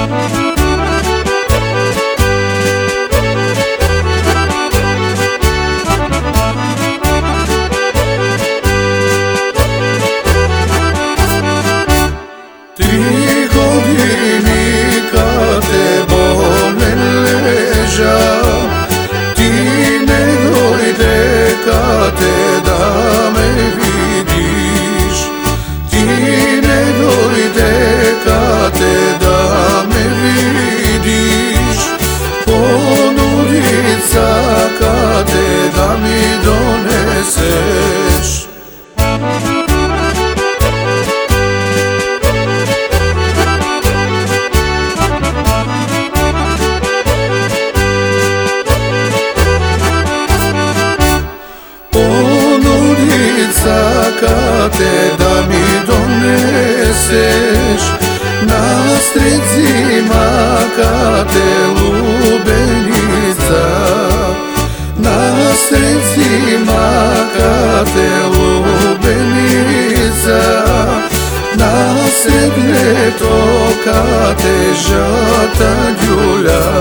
Da me vidiš, ti ne dojde kad te da me vidiš, ponudica kad te da mi doneseš. Kad te da mi doneseš, na strecima kad te lubenica, na strecima kad te lubenica, na sred to kad te žata ljulja.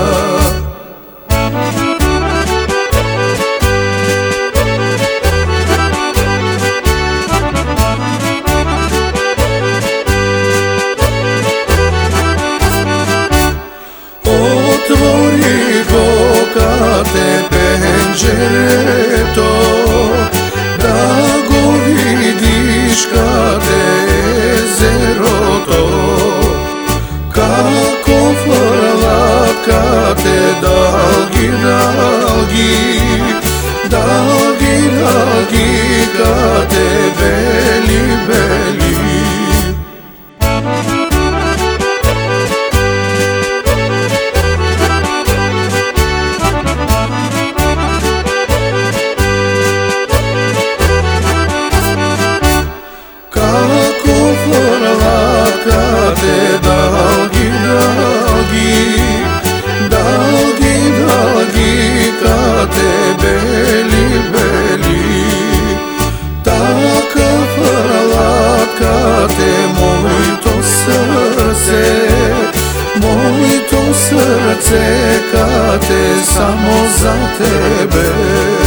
Otvori go te penđere to, da go vidiš kad je jezero to, kako frla kad te dalgi, dalgi, dalgi, dalgi kad te beli, beli. Kako frla kad te dalgi, dalgi, dalgi, dalgi kad te beli, beli. Taka frla kad te moj to srce kad te samo za tebe.